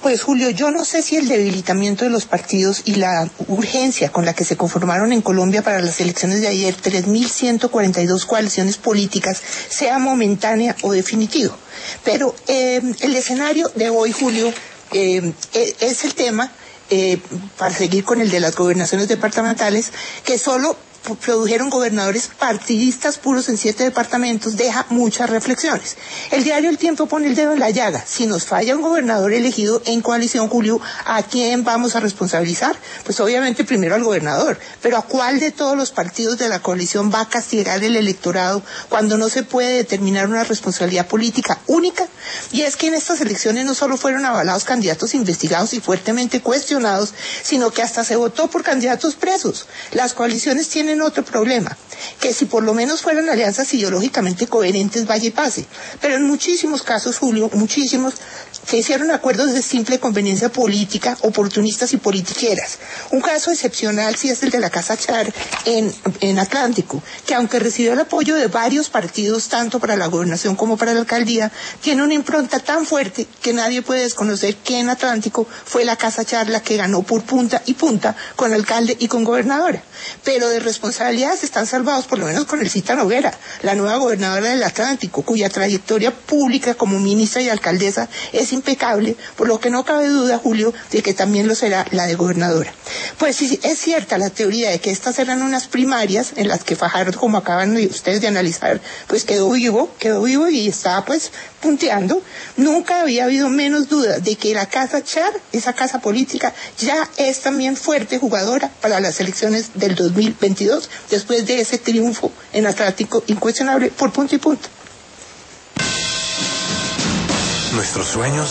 Pues Julio, yo no sé si el debilitamiento de los partidos y la urgencia con la que se conformaron en Colombia para las elecciones de ayer 3.142 coaliciones políticas sea momentánea o definitivo. Pero el escenario de hoy, Julio, es el tema, para seguir con el de las gobernaciones departamentales, que solo produjeron gobernadores partidistas puros en 7 departamentos, deja muchas reflexiones. El diario El Tiempo pone el dedo en la llaga. Si nos falla un gobernador elegido en coalición, Julio, ¿a quién vamos a responsabilizar? Pues obviamente primero al gobernador, pero ¿a cuál de todos los partidos de la coalición va a castigar el electorado cuando no se puede determinar una responsabilidad política única? Y es que en estas elecciones no solo fueron avalados candidatos investigados y fuertemente cuestionados, sino que hasta se votó por candidatos presos. Las coaliciones tienen otro problema, que si por lo menos fueran alianzas ideológicamente coherentes, vaya y pase. Pero en muchísimos casos, Julio, muchísimos, se hicieron acuerdos de simple conveniencia política, oportunistas y politiqueras. Un caso excepcional sí es el de la Casa Char en Atlántico, que aunque recibió el apoyo de varios partidos, tanto para la gobernación como para la alcaldía, tiene una impronta tan fuerte que nadie puede desconocer que en Atlántico fue la Casa Char la que ganó por punta y punta con alcalde y con gobernadora. Pero de responsabilidades están salvados por lo menos con Elcita Noguera, la nueva gobernadora del Atlántico, cuya trayectoria pública como ministra y alcaldesa es impecable, por lo que no cabe duda, Julio, de que también lo será la de gobernadora. Pues sí, es cierta la teoría de que estas eran unas primarias en las que Fajardo, como acaban ustedes de analizar, pues quedó vivo y estaba pues punteando. Nunca había habido menos duda de que la Casa Char, esa casa política, ya es también fuerte jugadora para las elecciones del 2022, después de ese triunfo en Atlántico incuestionable por punto y punto. Nuestros sueños